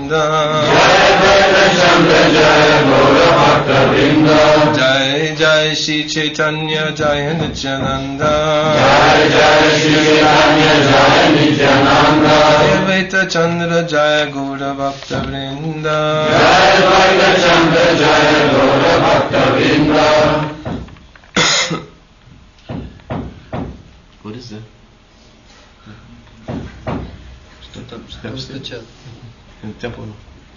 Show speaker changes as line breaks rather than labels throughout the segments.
Jai Jai Shri Chaitanya Jai Nityananda
Jai Jai Shri Chaitanya Jai Nityananda
Advaita Chandra Jai Gaura Bhakta Vrinda
Jai Advaita Chandra Jai Gaura Bhakta Vrinda.
What is that?
Стучат.
Temple.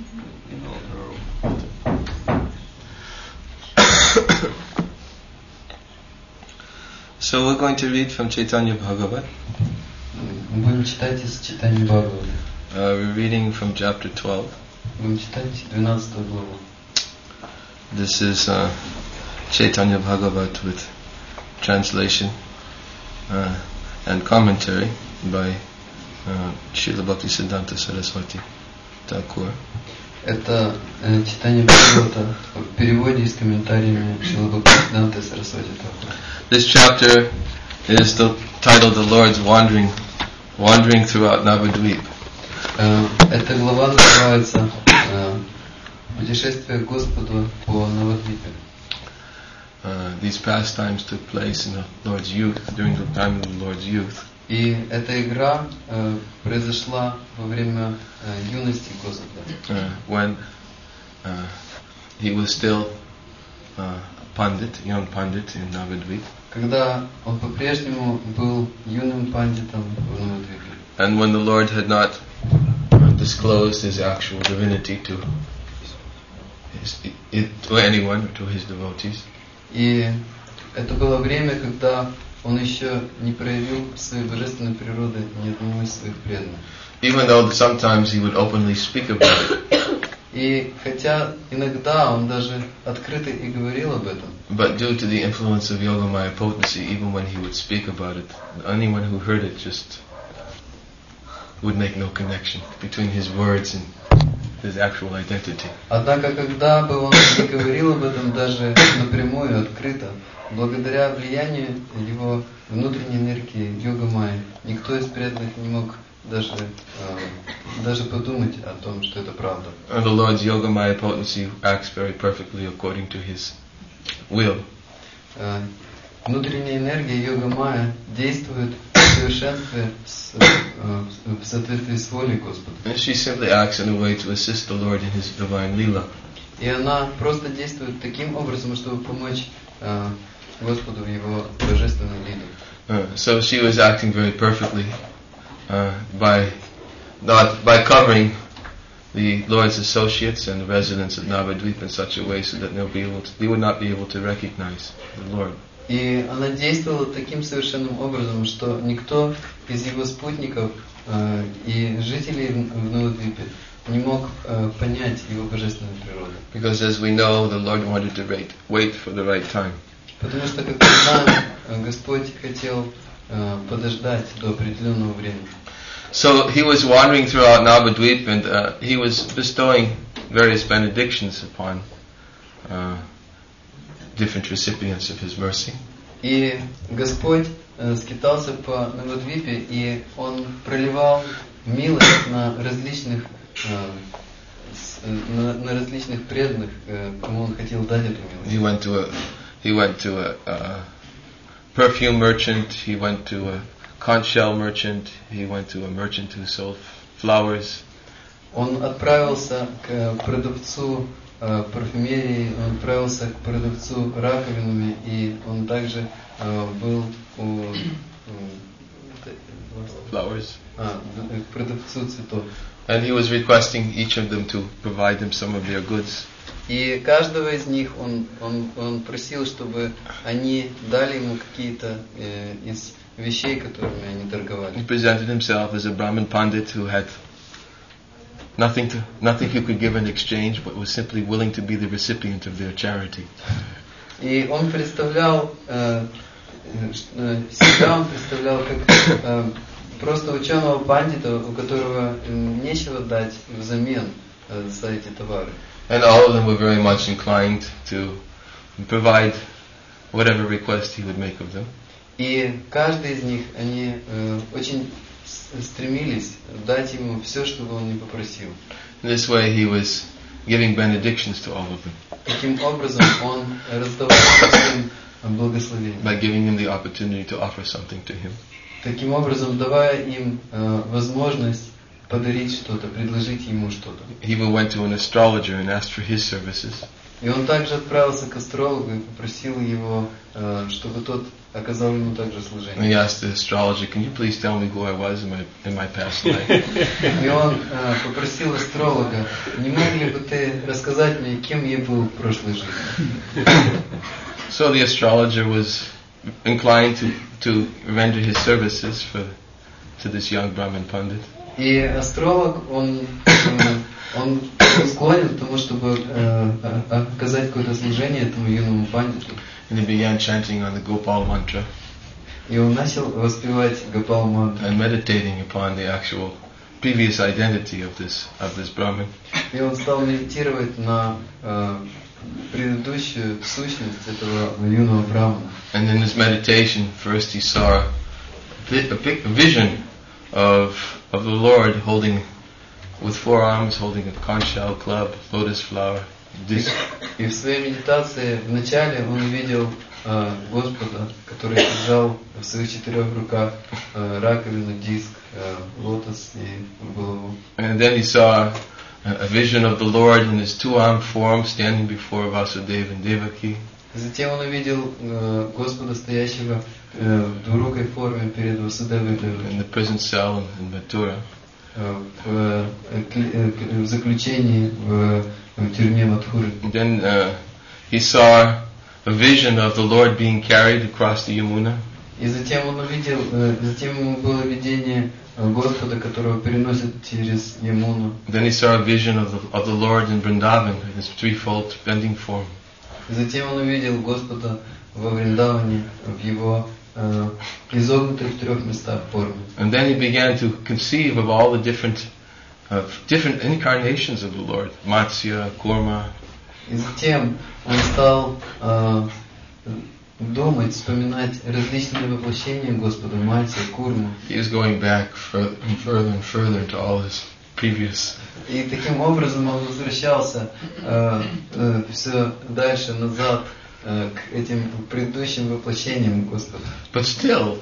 So we're going to read from Chaitanya Bhagavat.
Будем читать из Чайтанья Бхагавата.
We're reading from chapter 12.
Будем читать 12 главу.
This is Chaitanya Bhagavat with translation and commentary by Srila Bhaktisiddhanta Saraswati Thakur.
Это читание Бхагавата в переводе и с комментариями Шрила Бхактисиддханты Сарасвати Тхакур.
This chapter is titled The Lord's Wandering Throughout Navadvip.
Эта глава называется «Путешествие к Господу по Навадвипе».
These pastimes took place in the Lord's youth, during the time of the Lord's youth.
И эта игра произошла во время юности Господа.
When he was still a young pandit in Navadvip.
Когда он по-прежнему был юным пандитом в Навадвипе.
And when the Lord had not disclosed his actual divinity to anyone, to his devotees.
И это было время, когда он еще не проявил своей божественной природы ни одному из своих преданных.
Even though sometimes he would openly speak about it.
И хотя иногда он даже открыто и говорил об этом.
But due to the influence of Yogamaya potency, even when he would speak about it, anyone who heard it just would make no connection between his words and his actual identity.
Однако, когда бы он не говорил об этом даже напрямую, открыто, благодаря влиянию его внутренней энергии Йога-майи, никто из преданных не мог даже подумать о том, что это правда.
And the Lord's Yogamaya potency acts very perfectly according to His will.
Внутренняя энергия Йога-майя действует в совершенстве в соответствии с волей Господа.
And she simply acts in a way to assist the Lord in His divine lila.
И она просто действует таким образом, чтобы помочь Господу в его божественной лиле.
So she was acting very perfectly by covering the Lord's associates and the residents of Navadvip in such a way so that they would not be able to recognize the Lord.
И она действовала таким совершенным образом, что никто из его спутников и жителей в Навадвипе не мог понять его божественную природу.
Because as we know, the Lord wanted to wait for the right time.
Потому что, как мы знаем, Господь хотел подождать до определенного времени.
So he was wandering throughout Navadvip and he was bestowing various benedictions upon different recipients of His mercy.
И Господь скитался по Навадвипе, и Он проливал милость на различных преданных, кому Он хотел дать эту милость.
He went to a perfume merchant. He went to a conch shell merchant. He went to a merchant who sold flowers.
Он отправился к продавцу парфюмерии, он отправился к продавцу раковинами, и он также был у
flowers.
К продавцу цветов.
And he was requesting each of them to provide them some of their goods.
И каждого из них он просил, чтобы они дали ему какие-то из вещей, которыми они торговали.
He presented himself as a Brahmin Pandit who had nothing he could give in exchange, but was simply willing to be the recipient of their charity.
И он представлял себя, как просто ученого пандита, у которого нечего дать взамен за эти товары.
And all of them were very much inclined to provide whatever request he would make of them.
И каждый из них, они очень стремились дать ему все, что бы он ни попросил.
In this way, he was giving benedictions to all of them
Таким образом, он раздавал всем благословение.
by giving them the opportunity to offer something to him.
Таким образом, давая им возможность подарить что-то, предложить ему что-то.
He even went to an astrologer and asked for his services.
И он также отправился к астрологу и попросил его, чтобы тот оказал ему также
And he
служение.
asked the astrologer, "Can you please tell me who I was in my past life?"
И он попросил астролога, не мог ли бы ты рассказать мне, кем я был в прошлой жизни?
So the astrologer was inclined to render his services to this young Brahmin Pandit.
И астролог, он склонен к тому, чтобы оказать какое-то служение этому юному пандиту.
And he began chanting on the Gopal mantra
И он начал воспевать Гопал мантру.
and meditating upon the actual previous identity of this Brahmin.
И он стал медитировать на предыдущую сущность этого юного брамана.
And in his meditation, first he saw a vision of the Lord holding, with four arms, holding a conch shell club, lotus flower, disc.
И в своей медитации вначале он увидел Господа, который держал в своих четырех руках раковину, диск, лотос и голову.
And then he saw a vision of the Lord in his two-armed form standing before Vasudeva and Devaki.
Затем он увидел Господа, стоящего в двурукой форме перед Васудевой и Девакой.
In the prison cell in Mathura.
В заключении в тюрьме Мадхуры.
And then he saw a vision of the Lord being carried across the Yamuna.
И затем он увидел, затем ему было видение Господа, которого переносят через Ямуну.
Then he saw a vision of the Lord in Vrindavan in his threefold bending form.
И затем он увидел Господа во Вриндаване в его изогнутой в трех местах форме.
And then he began to conceive of all the different incarnations of the Lord, Matsya, Kurma.
И затем он стал думать, вспоминать различные воплощения Господа, Матья, Курму.
He is going back further and further into all his previous.
И таким образом он возвращался все дальше, назад, к этим предыдущим воплощениям Господа.
But still,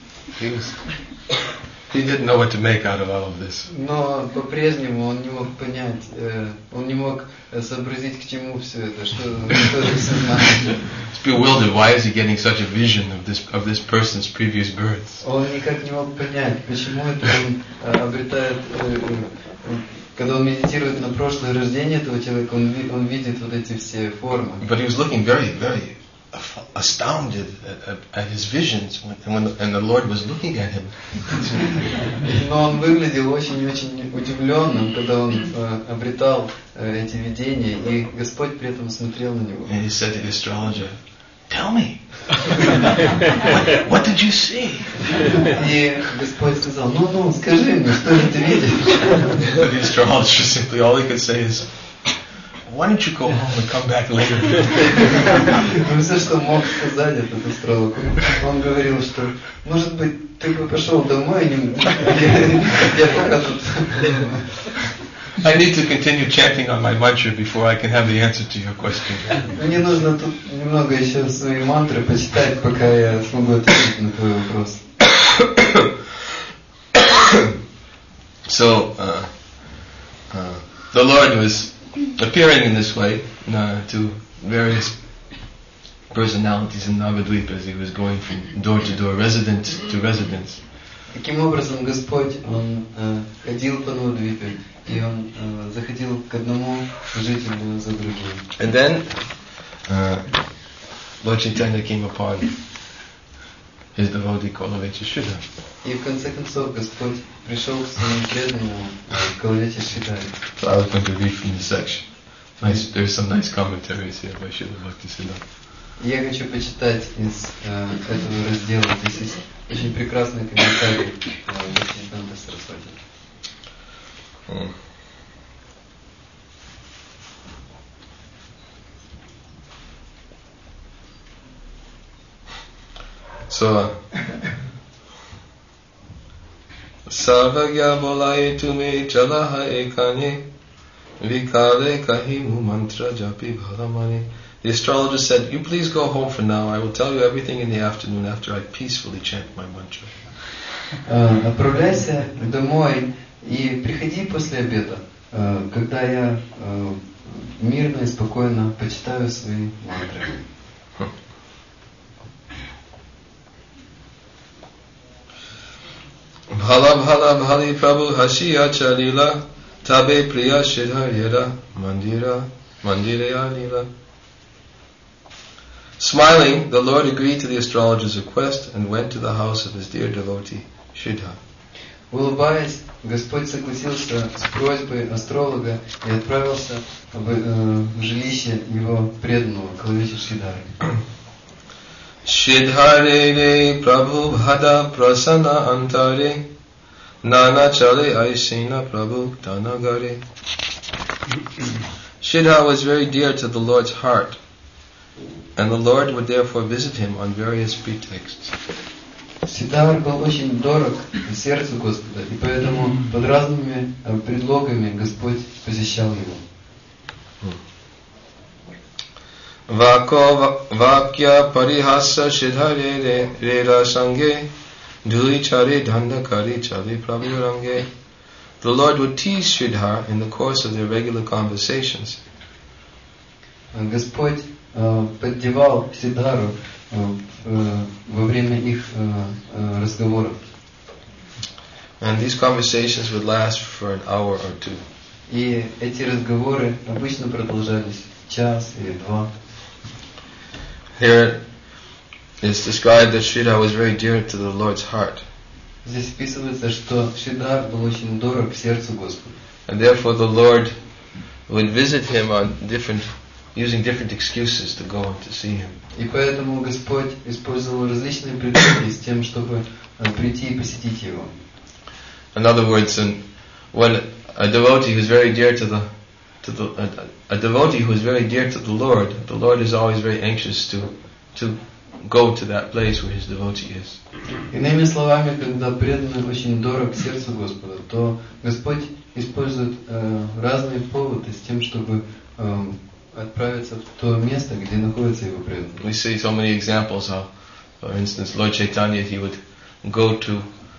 he didn't know what to make out of all of this.
Но по-прежнему он не мог понять, он не мог сообразить, к чему все это, что это все значит.
He's bewildered. Why is he getting such a vision of this person's previous births?
Он никак не мог понять, почему это он обретает, когда он медитирует на прошлое рождение этого человека, он видит вот эти все формы.
But he was looking very, very astounded at his visions and the Lord was looking at him.
Но он выглядел очень-очень удивленным, когда он обретал эти видения, и Господь при этом смотрел на него.
And he said to the astrologer, "Tell me, what did you see?"
И Господь сказал, ну, скажи мне, что же ты видишь?
The astrologer simply, all he could say is, "Why don't you go home and come back later?"
Ну, все, что мог сказать этот астролог, он говорил, что, может быть, ты бы пошел домой, я пока тут...
I need to continue chanting on my mantra before I can have the answer to your question.
Мне нужно тут немного еще свои мантры почитать, пока я смогу ответить на твой вопрос.
So, the Lord was appearing in this way to various personalities in Navadvipa as he was going from door to door, resident to residence.
Таким образом, Господь, Он ходил по Навадвипе, и Он заходил к одному жителю за другим.
And then, Lord Chaitanya came upon his devotee Kolavechishida.
И в конце концов Господь пришел к своему преданному Коlavechishидаре.
So I was going to read from this section. There's some nice commentaries here by Srila Bhaktisiddhanta.
Я хочу почитать из этого раздела. Здесь есть очень прекрасный комментарий Бхактисиддханта Сарасвати.
Sarvagya bolaye tume chalaha ekane vikale kahimu mantra japi bharamane. The astrologer said, "You please go home for now. I will tell you everything in the afternoon after I peacefully chant my mantra."
Отправляйся домой и приходи после обеда, когда я мирно и спокойно почитаю свои мантры.
Bhala bhala bhali prabhu hashiya chalila tabe priya shidharyara mandiraya nila. Smiling, the Lord agreed to the astrologer's request and went to the house of his dear devotee, Shridhar.
Улыбаясь, Господь согласился с просьбой астролога и отправился в жилище его преданного, Калавича Шридхары.
Shridhare Prabhu Bhada Prasana Antare Nana Chale Aishina Prabhu Tanagare. Shridhar was very dear to the Lord's heart, and the Lord would therefore visit him on various pretexts.
Шридхар был очень дорог сердцу Господа, и поэтому под разными предлогами Господь посещал его.
Vakya parihasa Shridhare Rera Sange Dui Chari Dandakari Chali Prabhurange. The Lord would tease Shridhar in the course of their regular conversations.
Господь поддевал Шридхару во время их разговоров.
And these conversations would last for an hour or two.
И эти разговоры обычно продолжались час или два.
Here it is described that Shridhar was very dear to the Lord's heart.
Здесь описывается, что Шридхар был очень дорог сердцу Господа.
And therefore the Lord would visit him on using different excuses to go and to see him.
И поэтому Господь использовал различные предлоги с тем, чтобы прийти и посетить его.
In other words, when a devotee who is very dear to the Lord is always very anxious to go to that place where his devotee is.
Иными словами, когда преданный очень дорог сердцу Господа, то Господь использует разные поводы с тем, чтобы отправиться в то место, где находится его преданный.
We see so many examples how, for instance, Lord Chaitanya, he would go to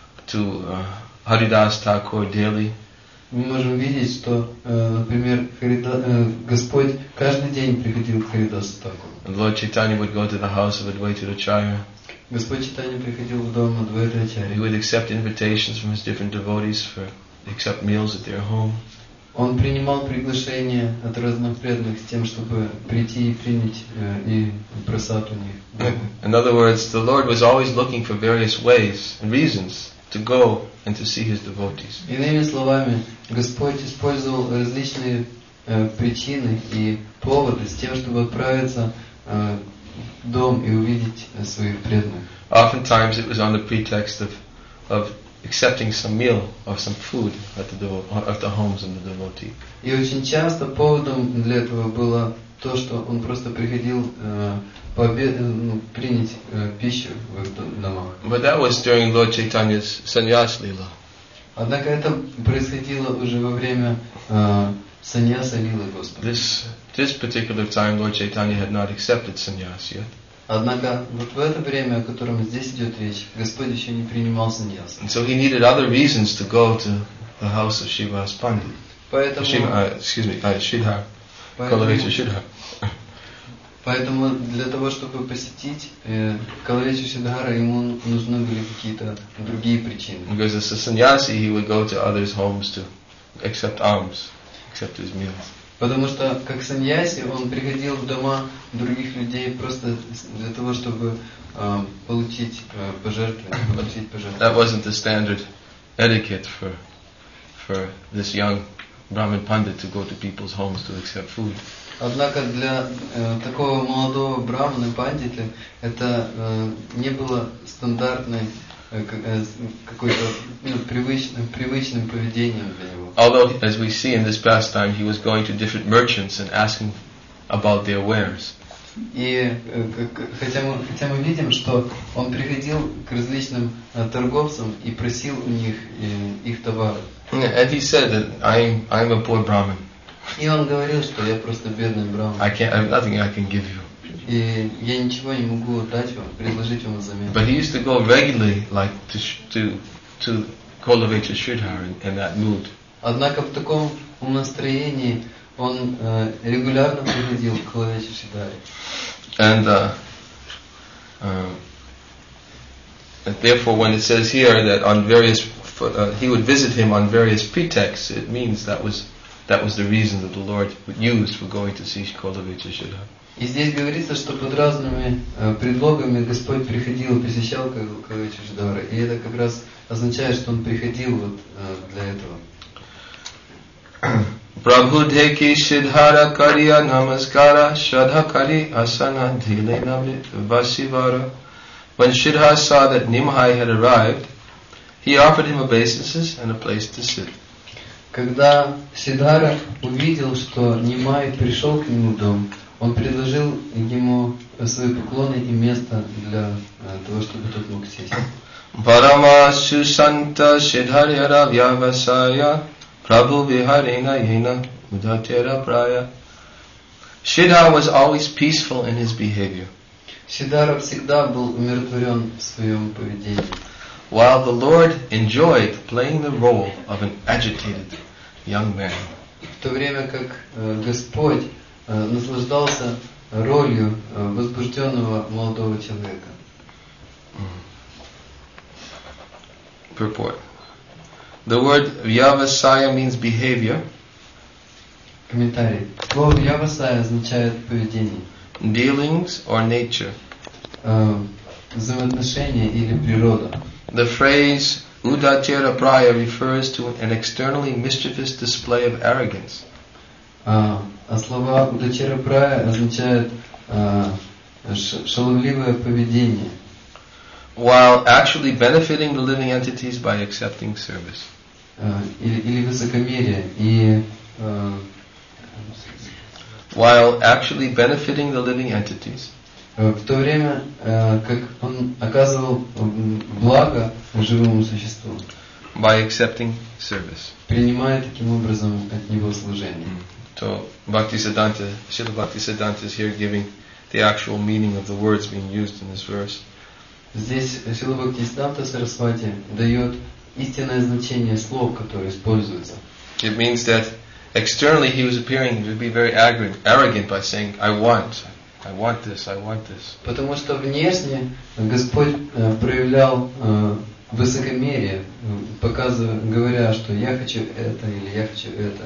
Haridas Thakur daily.
Мы можем видеть, что, например, Господь каждый день приходил к Харидасу Тхакуру.
And Lord Chaitanya would go to the house of Advaita Acharya.
Господь Чайтанья приходил в дом Адвайта
He
Ачарьи.
would accept invitations from his different devotees to accept meals at their home.
Он принимал приглашения от разных преданных с тем, чтобы прийти и принять и просад у них.
In other words, the Lord was always looking for various ways and reasons to go and to see his devotees.
Иными словами, Господь использовал различные причины и поводы с тем, чтобы отправиться в дом и увидеть своих преданных.
Oftentimes it was on the pretext of accepting some meal or some food at the homes of the devotee.
И очень часто поводом для этого было то, что он просто приходил принять пищу в их домах.
But that was during Lord Chaitanya's sannyas lila.
Однако это происходило уже во время саньяса лилы Господа.
This particular time, Lord Chaitanya had not accepted sannyas yet.
Однако вот в это время, о котором здесь идет речь, Господь еще не принимал саньяс.
And so he needed other reasons to go to the house of Shivas Pandit.
Поэтому,
Shridhar. Kalavecha Shridhar.
Поэтому для того, чтобы посетить Калавечу Шридхара, ему нужны были какие-то другие причины.
Because as a sannyasi, he would go to others' homes to accept alms, accept his meals.
Потому что, как саньяси, он приходил в дома других людей просто для того, чтобы получить пожертвования, получить пожертвования.
That wasn't the standard etiquette for this young Brahmin Pandit to go to people's homes to accept food.
Однако для такого молодого брамана пандита это не было стандартной какой-то привычным поведением для него.
Although, as we see in this pastime, he was going to different merchants and asking about their wares.
И хотя мы видим, что он приходил к различным торговцам и просил у них их товары.
And he said that I'm a poor Brahmin.
И он говорил, что я просто бедный браман.
I have nothing I can give you.
И я ничего не могу дать вам, предложить вам взамен.
But he used to go regularly, like to cultivate a Shridhar in that mood.
Однако в таком настроении он регулярно приходил к Лавече Шидхаре.
And therefore, when it says here that on various he would visit him on various pretexts, it means that was the reason that the Lord used for going to see Kolavecha Shridhar.
И здесь говорится, что под разными предлогами Господь приходил и посещал Калавеча Шидхара. И это как раз означает, что он приходил вот для этого.
Prabhu Deki Shidhara Kariya Namaskara Shraddha Kari Asana Dhile Namit Vasivara. When Shridhar saw that Nimhai had arrived, he offered him obeisances and a place to sit.
Когда Шидхара увидел, что Нимай пришел к нему в дом, он предложил ему свои поклоны и место для того, чтобы тот мог сесть.
Parama Susanta Shidharyara Vyavasaya Prabhu Viharena Yena Udatera Praya. Shridhar was always peaceful in his behavior.
Шидхара всегда был умиротворен в своем поведении.
While the Lord enjoyed playing the role of an agitated young man.
В то время как Господь наслаждался ролью возбужденного молодого человека.
Purport. The word Vyavasaya means behavior.
Комментарий. Слово Vyavasaya означает поведение.
Dealings or nature.
Взаимоотношения или природа.
The phrase Udatera Praya refers to an externally mischievous display of arrogance.
А слова Удачера Прая означают шаловливое поведение.
While actually benefiting the living entities by accepting service.
Или высокомерие. И
while actually benefiting the living entities.
В то время, как он оказывал благо живому существу.
By accepting service.
Принимая таким образом от него служение.
So Bhaktisiddhanta, Srila Bhaktisiddhanta is here giving the actual meaning of the words being used in this verse.
Здесь Срила Бхактисиддханта Сарасвати дает истинное значение слов, которые используются.
It means that externally he was appearing to be very arrogant by saying, I want this, I want this.
Потому что внешне Господь проявлял высокомерие, говоря, что я хочу это или я хочу это.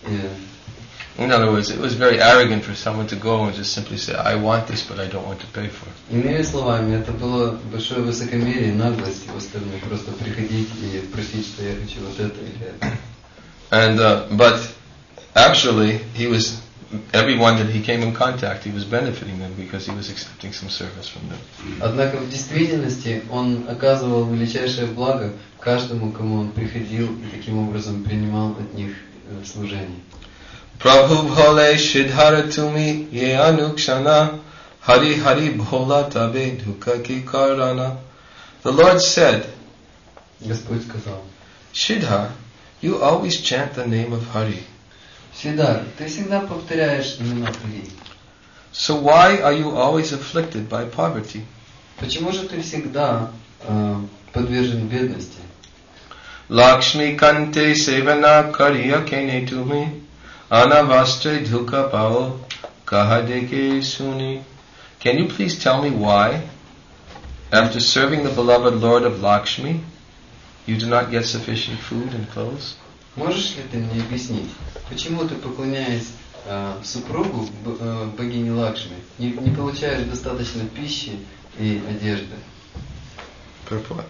In other words, it was very arrogant for someone to go and just simply say, I want this, but I don't want to pay for it.
Иными словами, это было большое высокомерие, наглость его стороны, просто приходить и просить, что я хочу вот это или это.
And but actually, everyone that he came in contact, he was benefiting them because he was accepting some service from them.
Однако в действительности он оказывал величайшее благо каждому, кому он приходил, и таким образом принимал от них служение.
Prabhu bhole Shridhara tumi ye anukshana hari hari bhola tabe dukha ki karana. The Lord said,
Господь сказал,
Shridhar, you always chant the name of Hari.
Шридар, ты всегда повторяешь имена Хари.
So why are you always afflicted by poverty?
Почему же ты всегда подвержен бедности?
Lakshmi kante sevana kariya kene tumi anavastre dhukha pao kahadeke suni. Can you please tell me why, after serving the beloved Lord of Lakshmi, you do not get sufficient food and clothes?
Можешь ли ты мне объяснить, почему ты, поклоняясь супругу богини Лакшми, не получаешь достаточно пищи и одежды?
Purport.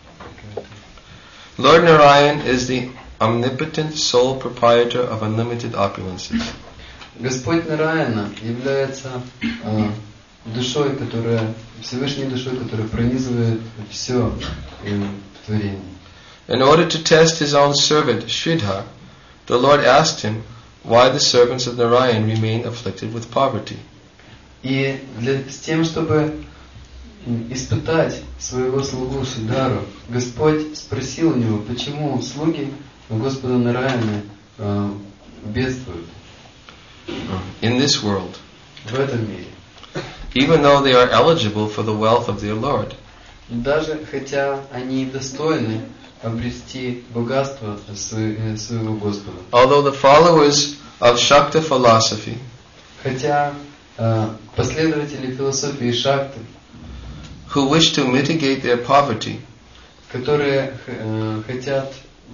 Lord Narayan is the omnipotent sole proprietor of unlimited opulences.
Господь Нараяна является душой, Всевышней душой, которая пронизывает все в творении.
In order to test his own servant Shridhar, the Lord asked him why the servants of Narayan remain afflicted with poverty.
И с тем, чтобы испытать своего слугу Шидару, Господь спросил у него, почему слуги Господа Нараяны бедствуют
in this world,
в этом мире.
even though they are eligible for the wealth of their Lord.
Даже хотя они достойны обрести богатство своего Господа.
Although the followers of Shakta philosophy
Хотя последователи философии Шакты,
who wish to mitigate their poverty
которые хотят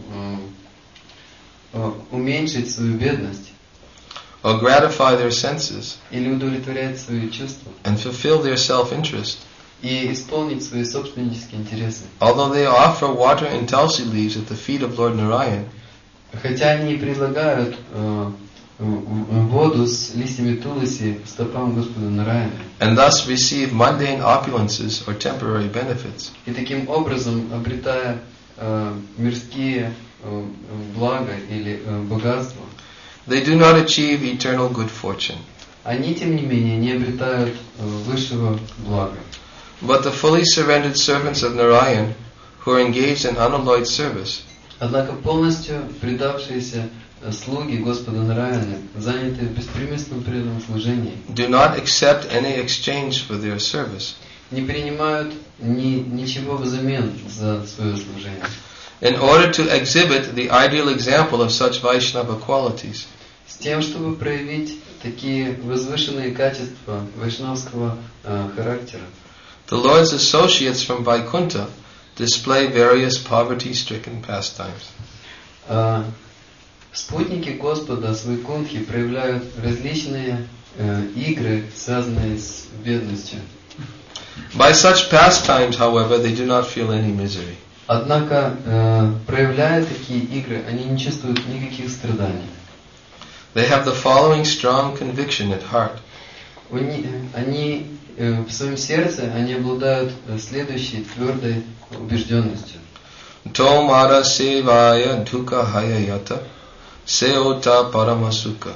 уменьшить свою бедность
or gratify their senses
или удовлетворять свои чувства
and fulfill their self-interest,
и исполнить свои собственнические интересы.
although they offer water and tulsi leaves at the feet of Lord Narayan,
Хотя они предлагают воду с листьями туласи стопам Господа Нараяна,
and thus receive mundane opulences or temporary benefits,
и таким образом, обретая мирские блага или богатство,
they do not achieve eternal good fortune.
они, тем не менее, не обретают высшего блага.
But the fully surrendered servants of Narayan, who are engaged in unalloyed service,
Однако полностью предавшиеся слуги Господа Нараяны, занятые в беспримесном преданном служении,
do not accept any exchange for their service.
не принимают ничего взамен за свое служение.
In order to exhibit the ideal example of such Vaishnava qualities,
С тем, чтобы проявить такие возвышенные качества вайшнавского характера,
the Lord's associates from Vaikuntha display various poverty-stricken pastimes.
Спутники Господа с Вайкунтхи проявляют различные игры, связанные с бедностью.
By such pastimes, however, they do not feel any misery.
Однако, проявляя такие игры, они не чувствуют никаких страданий.
They have the following strong conviction at heart.
Они в своем сердце они обладают следующей твердой убежденностью.
Tomara sevaya dukkha hayayata seota paramasuka.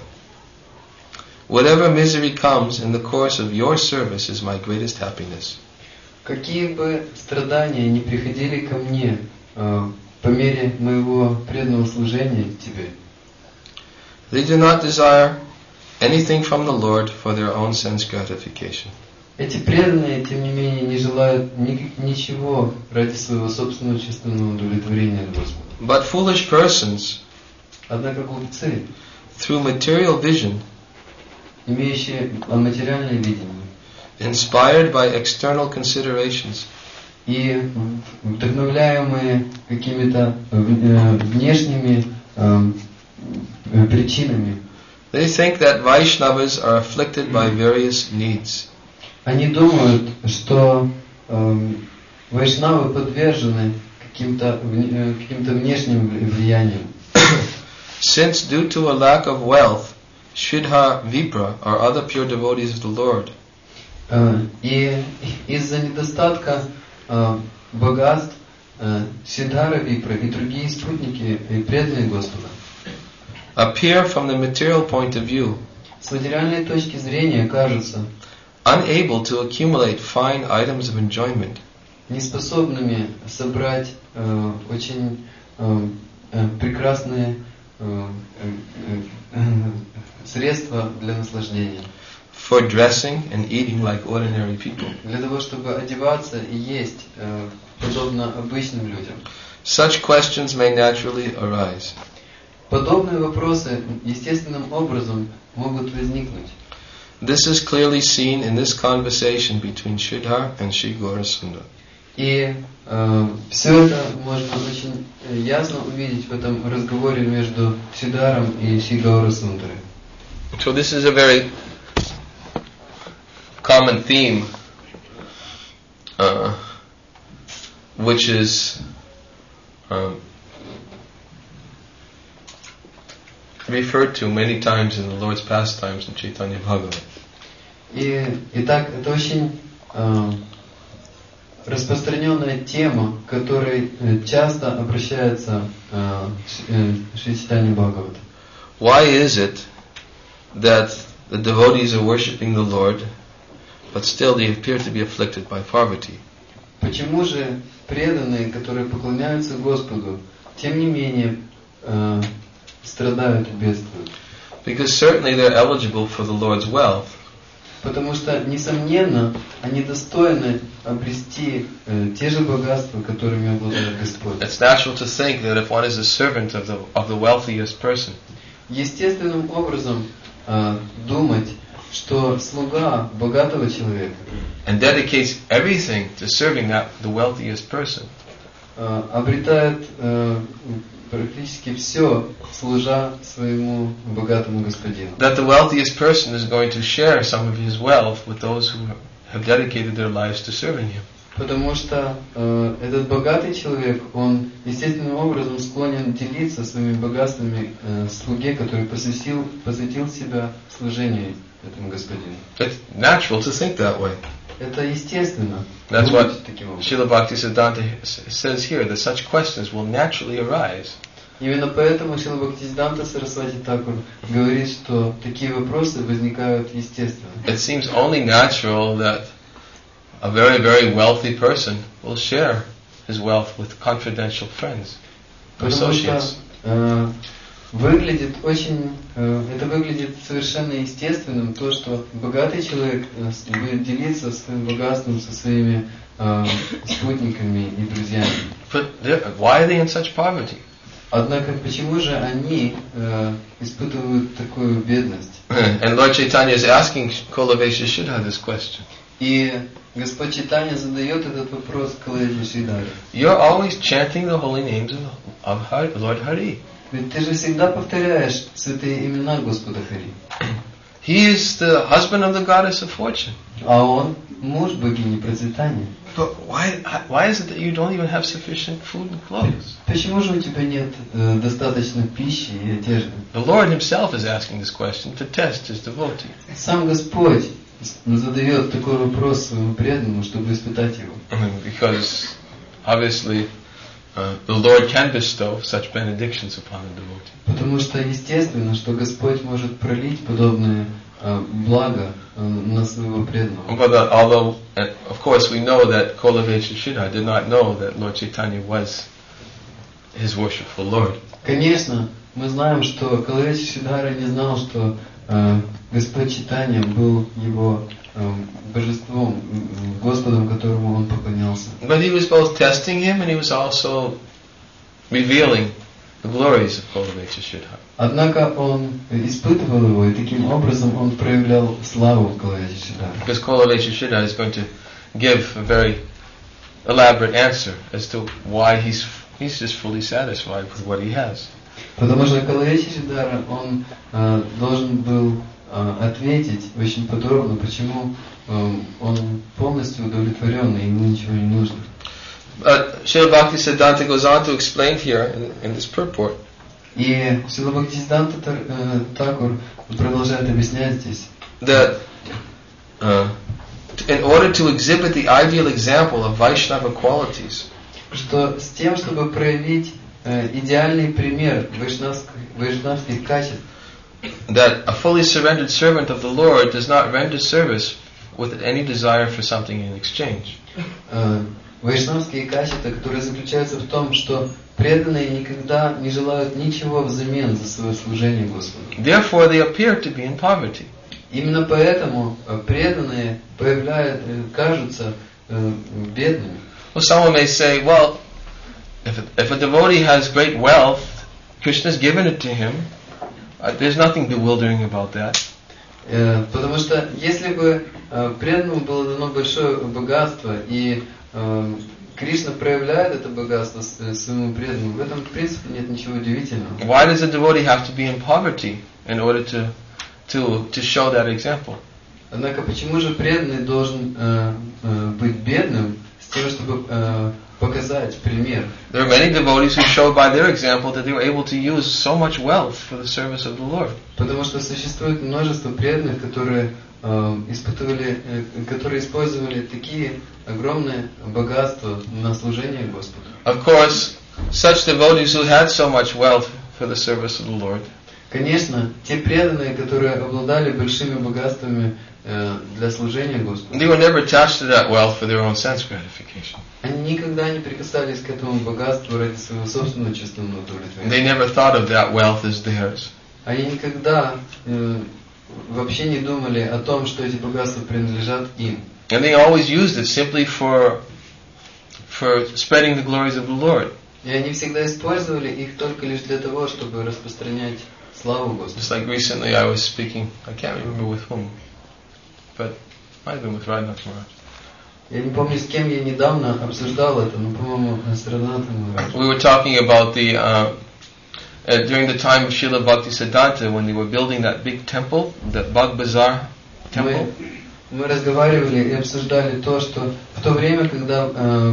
Whatever misery comes in the course of your service is my greatest happiness.
Какие бы страдания ни приходили ко мне по мере моего преданного служения тебе,
They do not desire anything from the Lord for their own sense gratification.
эти преданные, тем не менее, не желают ничего ради своего собственного чувственного удовлетворения от Господа.
But foolish persons,
Однако глупцы,
through material vision,
имеющие материальное видение
inspired by external considerations,
и вдохновляемые какими-то внешними причинами,
they think that Vaishnavas are afflicted by various needs.
они думают, что вайшнавы подвержены каким-то внешним влияниям.
Since due to a lack of wealth, Shridhar, Vipra, or other pure devotees of the Lord
И из-за недостатка богатств Сиддхара Випра и другие спутники и преданные Господа
appear from the material point of view
с материальной точки зрения кажутся
unable to accumulate fine items of enjoyment,
неспособными собрать очень прекрасные средства для наслаждения,
for dressing and eating like ordinary people.
для того, чтобы одеваться и есть подобно обычным людям.
Such questions may naturally arise.
Подобные вопросы естественным образом могут возникнуть.
This is clearly seen in this conversation between Shridhar and Sri Gaurasundara.
И все это можно очень ясно увидеть в этом разговоре между Сиддаром и Шри Гаурасундарой.
So this is a very common theme, which is referred to many times in the Lord's pastimes in Chaitanya Bhagavat.
Итак, это очень распространенная тема, к которой часто обращается Шри Чайтанья Бхагават.
Why is it that the devotees are worshipping the Lord but still they appear to be afflicted by poverty.
Почему же преданные, которые поклоняются Господу, тем не менее страдают и бедствуют?
Because certainly they're eligible for the Lord's wealth,
Потому что, несомненно, они достойны обрести те же богатства, которыми обладает Господь.
it's natural to think that if one is a servant of the wealthiest person,
Естественным образом думать, что слуга богатого человека
and dedicates everything to serving the wealthiest person,
обретает практически все, служа своему богатому господину.
that the wealthiest person is going to share some of his wealth with those who have dedicated their lives to serving him.
Потому что этот богатый человек, он естественным образом склонен делиться своими богатствами слуге, который посвятил себя служению этому господину.
It's natural to think that way.
Это естественно.
That's
думать
what
таким образом.
Srila Bhaktisiddhanta says here, that such questions will naturally arise.
Именно поэтому Шрила Бхактисиддханта Сарасвати Такур говорит, что такие вопросы возникают естественно.
It seems only natural that a very, very wealthy person will share his wealth with confidential friends,
Потому что
associates.
это выглядит совершенно естественным, то, что богатый человек будет делиться своим богатством со своими спутниками и друзьями.
But why are they in such poverty?
Однако почему же они испытывают такую бедность?
And Lord Chaitanya is asking Kolavesha Shuddha this question.
И Господь Чайтанья задает этот вопрос Колавеже Шридаре.
You're always chanting the holy names of Lord Hari.
Ведь ты же всегда повторяешь святые имена Господа Хари.
He is the husband of the goddess of fortune.
А он муж богини процветания.
But why is it that you don't even have sufficient food and clothes?
Почему же у тебя нет достаточно пищи и одежды?
The Lord Himself is asking this question to test His devotee.
Сам Господь задает такой вопрос своему преданному, чтобы испытать его.
Because obviously the Lord can bestow such benedictions upon a devotee.
Потому что естественно, что Господь может пролить подобные блага на своего преданного.
But although, of course, we know that Kolavesha Shuddha did not know that Lord Chaitanya was his worshipful Lord.
Конечно, мы знаем, что Колавеша Шридхара не знал, что Господь Чайтанья был его божеством, Господом, которому он поклонялся.
But he was both testing him and he was also revealing the glories of Kolavesha Shuddha.
Однако он испытывал его, и таким образом он проявлял славу Колавеша Шридхара.
Because Kolavesha Shuddha is going to give a very elaborate answer as to why he's just fully satisfied with what he has.
Потому что Колавеша Шридхара, он должен был ответить очень подробно, почему он полностью удовлетворен и ему ничего не нужно.
Srila Bhaktisiddhanta goes on to explain here in this purport
И Шрила Бхактисиддханта Такур продолжает объяснять здесь,
that in order to exhibit the ideal example of Vaishnava qualities,
что с тем, чтобы проявить идеальный пример вайшнавских качеств,
that a fully surrendered servant of the Lord does not render service with any desire for something in exchange.
Вайшнавские качества, которые заключаются в том, что преданные никогда не желают ничего взамен за свое служение Господу.
Therefore, they appear to be in poverty.
Именно поэтому преданные кажутся бедными.
Well, someone may say, well, if a devotee has great wealth, Krishna's given it to him. There's nothing bewildering about that.
Потому что если бы преданному было дано большое богатство, и Кришна проявляет это богатство своему преданному, в этом в принципе нет ничего удивительного.
Why does a devotee have to be in poverty in order to show that example?
Однако почему же преданный должен быть бедным с тем, чтобы показать пример?
There are many devotees who show by their example that they were able to use so much wealth for the service of the Lord.
Потому что существует множество преданных, которые использовали такие огромные богатства на служение Господу.
Of course, such devotees who had so much wealth for the service of the Lord,
Конечно, те преданные, которые обладали большими богатствами для служения Господу,
they were never attached to that wealth for their own sense gratification.
они никогда не прикасались к этому богатству ради своего собственного чувственного удовлетворения.
They never thought of that wealth as theirs.
Они никогда вообще не думали о том, что эти богатства принадлежат им.
And they always used it simply for spreading the glories of the Lord.
И они всегда использовали их только лишь для того, чтобы распространять славу Господа.
Just like recently I was speaking, I can't remember with whom, but might have been with Radhanath Maharaj.
Я не помню, с кем я недавно обсуждал это, но, по-моему, с Радханатом Махараджем.
We were talking about during the time of Srila Bhaktisiddhanta, when they were building that big temple, the Bagh Bazaar temple.
Мы разговаривали и обсуждали то, что в то время, когда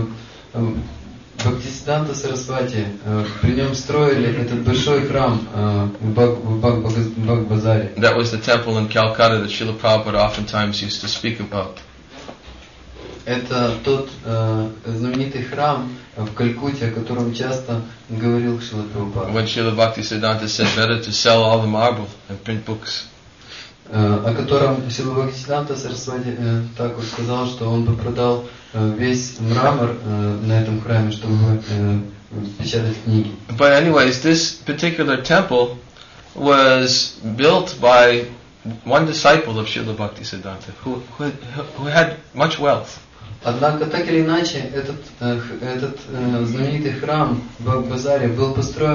Бхактисиддханта Сарасвати при нем строили этот большой храм в Багh-базаре.
That was the temple in Calcutta that Srila Prabhupada oftentimes used to speak about.
Это тот знаменитый храм в Калькутте, о котором часто говорил Шрила Прабхупада.
When Srila Bhaktisiddhanta said better to sell all the marble and print books.
О котором Шрила Бхактисиддханта Сарасвати Такур сказал, что он бы продал весь мрамор на этом храме, чтобы печатать книги.
But anyways, this particular temple was built by one disciple of Srila Bhaktisiddhanta who had much wealth.
Однако, так или иначе, этот знаменитый храм в Багh-базаре был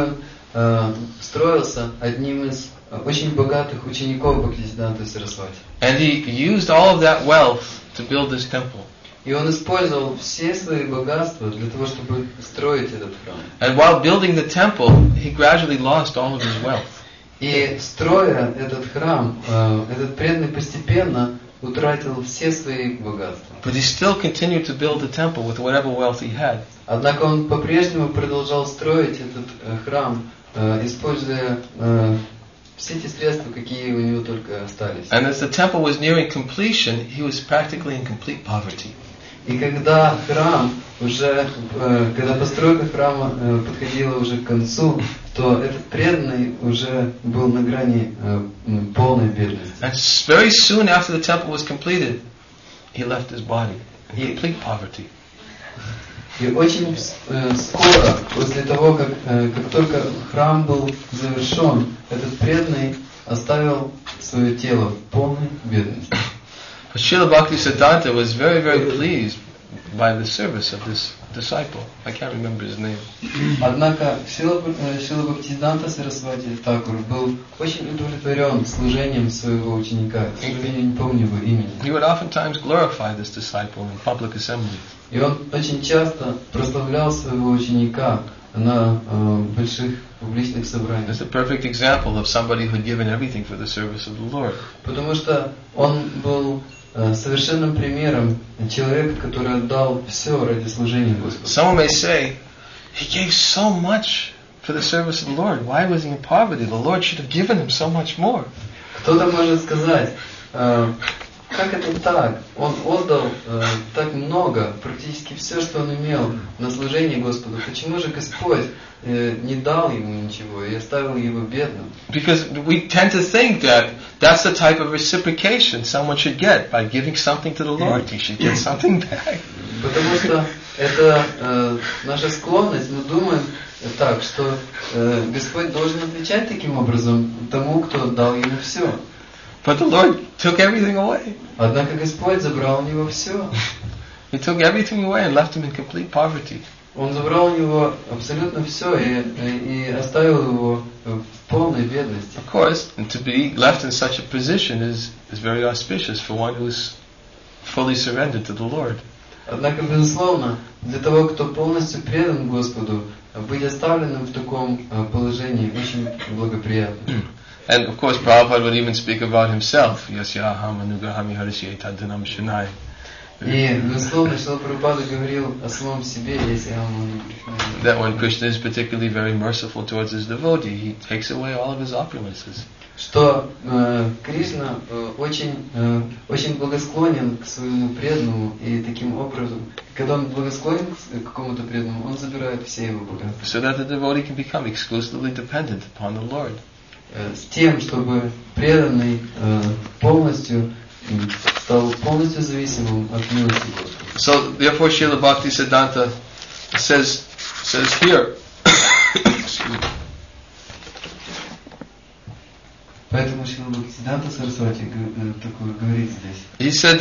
строился одним из очень богатых учеников Бхактисиддханты Сарасвати.
And he used all of that wealth to build this temple.
И он использовал все свои богатства для того, чтобы строить этот храм.
And while building the temple, he gradually lost all of his wealth.
И строя этот храм, этот преданный постепенно утратил все свои богатства.
But he still continued to build the temple with whatever wealth he had.
Однако он по-прежнему продолжал строить этот храм, используя все те средства, какие у него только остались.
And as the temple was nearing completion, he was practically in complete poverty.
И когда когда постройка храма подходила уже к концу, то этот преданный уже был на грани полной бедности.
And very soon after the temple was completed, he left his body in complete poverty.
И очень скоро, после того, как только храм был завершен, этот преданный оставил свое тело в полной бедности.
But Srila Bhaktisiddhanta was very, very pleased by the service of this disciple. I can't remember his name.
Однако Шрила Бхактисиддханта Сарасвати Такур был очень удовлетворен служением своего ученика. К сожалению, не помню его имени.
He would oftentimes glorify this disciple in public assemblies.
И он очень часто прославлял своего ученика на больших публичных собраниях.
It's a perfect example of somebody who had given everything for the service of the Lord.
Потому что он был совершенным примером человека, который отдал все ради служения Господу.
Someone may say, he gave so much for the service of the Lord. Why was he in poverty? The Lord should have given him so much more.
Кто-то может сказать, как это так? Он отдал так много, практически все, что он имел на служение Господу. Почему же Господь не дал ему ничего и оставил его бедным?
Because we tend to think that that's the type of reciprocation someone should get by giving something to the Lord. He should get something back.
Потому что это наша склонность. Мы думаем так, что Господь должен отвечать таким образом тому, кто дал ему все.
But the Lord took everything away.
Однако Господь забрал у него все.
He took everything away and left him in complete poverty.
Он забрал у него абсолютно все и оставил его в полной бедности.
Of course, and to be left in such a position is very auspicious for one who is fully surrendered to the Lord.
Однако, безусловно, для того, кто полностью предан Господу, быть оставленным в таком положении очень благоприятно.
And of course, Prabhupada would even speak about himself. Yasyaham anugrahami harisye tadhanam shanai.
И, безусловно, Шрила Прабхупада говорил о самом себе,
that when Krishna is particularly very merciful towards his devotee, he takes away all of his opulences.
Что Кришна очень благосклонен к своему преданному, и таким образом, когда он благосклонен к какому-то преданному, он забирает все его богатства.
So that the devotee can become exclusively dependent upon the Lord.
с тем, чтобы преданный полностью стал полностью зависимым от милости Господа.
So therefore Srila Bhaktisiddhanta says here excuse me,
Поэтому Шрила Бхактисиддханта Сарасвати такое говорит здесь.
he said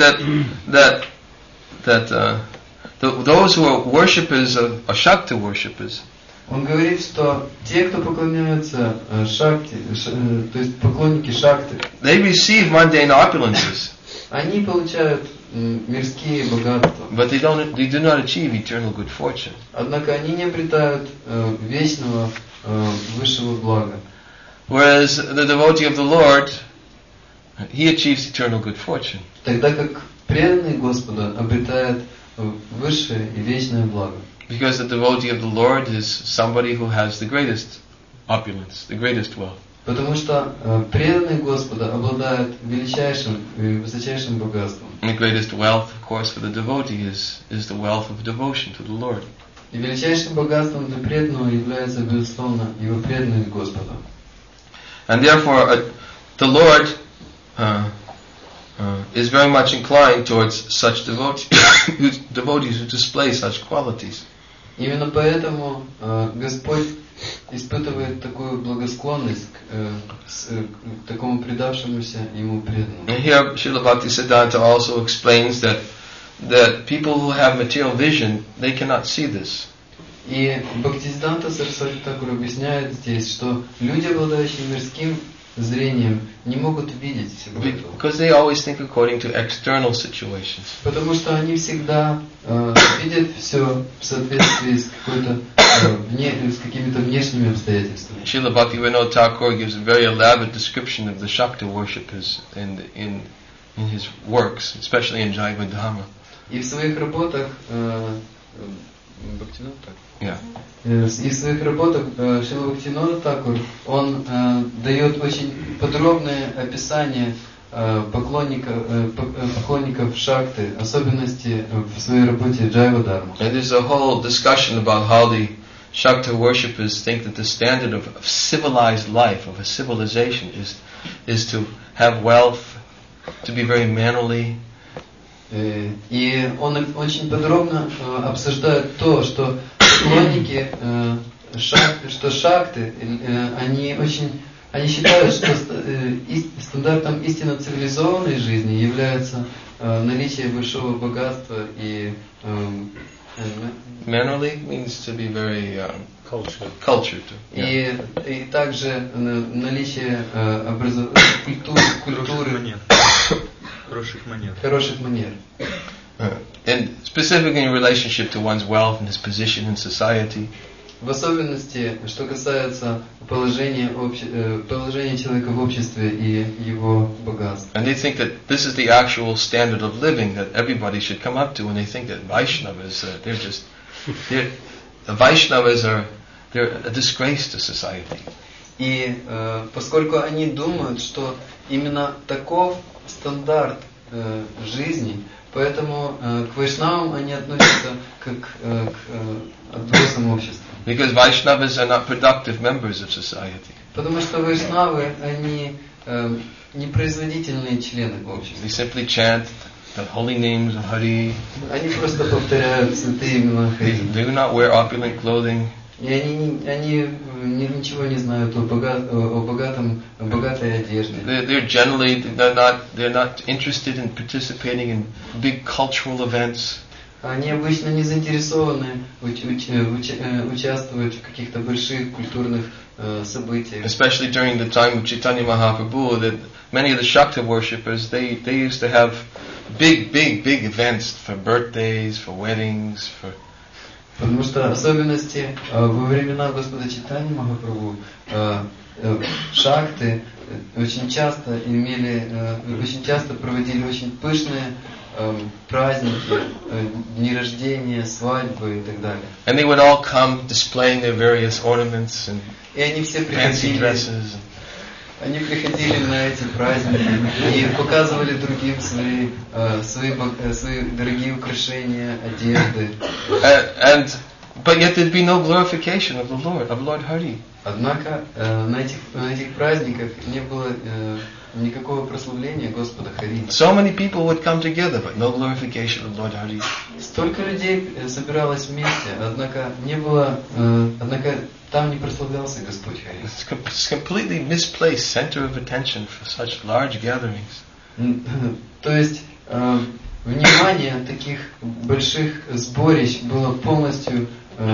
that those who are worshippers of Shakti worshippers,
Он говорит, что те, кто поклоняются Шакти, то есть поклонники Шакти,
they receive mundane opulences,
они получают мирские богатства.
but they do not achieve eternal good fortune.
Однако они не обретают вечного высшего блага.
Whereas the devotee of the Lord, he achieves eternal good fortune.
Тогда как преданный Господа обретает высшее и вечное благо.
Because the devotee of the Lord is somebody who has the greatest opulence, the greatest wealth.
Потому что преданный Господа обладает величайшим и высочайшим богатством.
And the greatest wealth, of course, for the devotee is the wealth of devotion to the Lord.
И величайшим богатством для преданного является, безусловно, его преданность Господу.
And therefore, the Lord is very much inclined towards such devotees who display such qualities.
Именно поэтому Господь испытывает такую благосклонность к такому предавшемуся Ему преданному.
And here, Srila Bhaktisiddhanta also explains that people who have material vision, they cannot see this.
И Бхактисиддханта Сарасвати Тхакур объясняет здесь, что люди, обладающие мирским зрением, не могут видеть всего этого.
Because they always think according to external situations.
Потому что они всегда видят все в соответствии с с какими-то внешними обстоятельствами.
Srila Bhaktivinoda Thakur gives a very elaborate description of the Shakta worshippers in his works, especially in Jaiva Dhamma.
И в своих работах
Yeah.
И в своих работах Шрила Бхактивинода Тхакур, он дает очень подробное описание поклонников Шакты, особенности в своей работе Джайва Дharma.
And there's a whole discussion about how the Shakta worshippers think that the standard of civilized life, of a civilization, is to have wealth, to be very mannerly.
И он очень подробно обсуждает то, что поклонники Шакты, они считают, что стандартом истинно цивилизованной жизни является наличие большого богатства и
Mannerly means to be very cultured.
И также наличие культуры, хороших манер.
And specifically in relationship to one's wealth and his position in society.
В особенности, что касается положения человека в обществе и его богатства.
And they think that this is the actual standard of living that everybody should come up to, and they think that Vaishnavas, they're a disgrace to society.
И поскольку они думают, что именно таков стандарт жизни, поэтому к вайшнавам они относятся как к отбросам общества.
Because Vaishnavas are not productive members of society.
Потому что вайшнавы, они непроизводительные члены общества.
They simply chant the holy names of Hari.
Они просто повторяют святые имена Хари.
They do not wear opulent clothing.
И они ничего не знают о богатой одежде.
They're not interested in participating in big cultural events.
Они обычно не заинтересованы участвовать в каких-то больших культурных событиях.
Especially during the time of Chaitanya Mahaprabhu, that many of the Shakta worshippers, they used to have big events for birthdays, for weddings, for.
Потому что особенности во времена Господа Чайтаньи Махапрабху Шакты очень часто проводили очень пышные праздники, дни рождения, свадьбы и так далее.
And they would all come displaying their various ornaments and
И они все
fancy dresses.
Они приходили на эти праздники и показывали другим свои дорогие украшения, одежды.
But yet there'd be no glorification of the Lord, of Lord Hari.
Однако на этих праздниках не было никакого прославления Господа Хари.
So many people would come together, but no glorification of Lord Hari.
Столько людей собиралось вместе, однако там не прославлялся Господь Хари.
It's completely misplaced center of attention for such large gatherings.
То есть внимание таких больших сборищ было полностью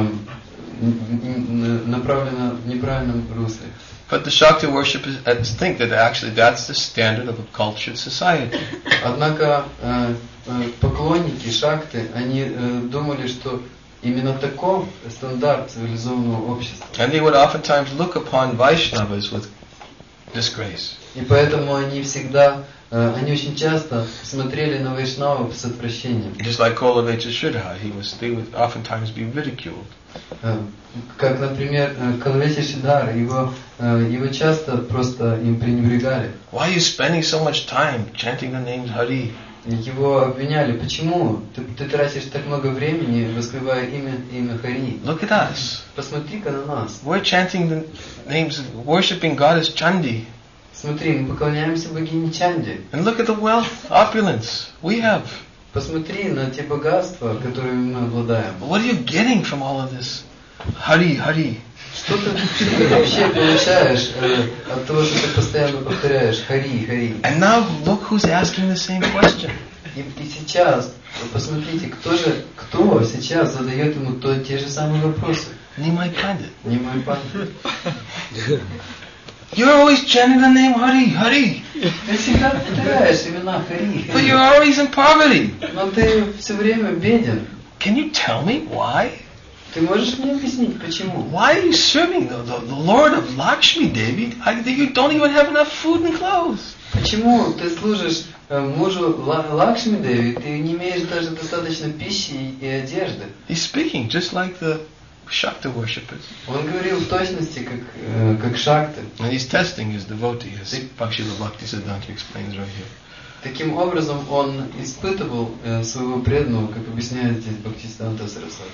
направлено в неправильном русле.
But the Shakti worshippers think that actually that's the standard of a cultured society.
Однако поклонники Шакты, они думали, что именно таков стандарт цивилизованного общества.
And they would oftentimes look upon Vaishnavas with disgrace.
И поэтому они очень часто смотрели на Вайшнавов с отвращением.
Just like Kolavecha Shridhar, they would oftentimes be ridiculed.
Как, например, Калавеча Шридхар, его часто просто им пренебрегали.
Why are you spending so much time chanting the name Hari?
Его обвиняли, почему ты тратишь так много времени, воспевая имя Хари?
Look at us.
Посмотри-ка на нас.
We're chanting the names, worshipping goddess Chandi.
Смотри, мы поклоняемся богине Чанди.
And look at the wealth, opulence we have.
Посмотри на те богатства, которыми мы обладаем.
What are you getting from all of this? Hari, Hari.
Что ты вообще получаешь от того, что ты постоянно повторяешь Хари, Хари?
And now look who's asking the same question.
И сейчас посмотрите, кто сейчас задает ему те же самые вопросы.
Nimai Pandit.
Nimai Pandit.
You're always chanting the name Hari, Hari.
Ты всегда повторяешь имена Хари,
But you're always in poverty.
Но ты все время беден.
Can you tell me why?
Ты можешь мне объяснить, почему?
Why are you serving the Lord of Lakshmi Devi? You don't even have enough food and clothes.
Почему ты служишь мужу Лакшми Деви, ты не имеешь даже достаточно пищи и одежды?
He's speaking just like the Shakti worshippers.
Он говорил в точности, как Шакты.
And he's testing his devotee, as Bhakti Bhaktisiddhanta explains right here.
Таким образом, он испытывал своего преданного, как объясняет здесь Бхактисиddhanta Сарасвати.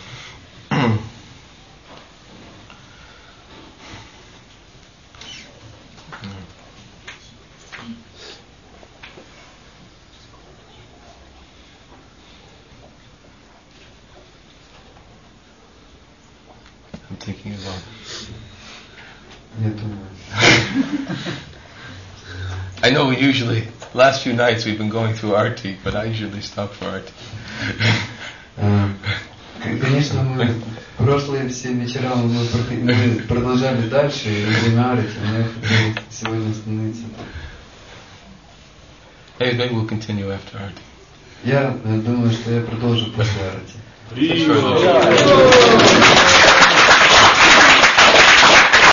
I'm thinking about
Я думаю.
I know we usually, last few nights we've been going through Arti, but I usually stop for Arti.
Конечно, мы прошлые все вечера мы продолжали дальше, и во время Арти, но я хотел сегодня остановиться.
Maybe we'll continue after Arti.
Я думаю, что я продолжу после Арти.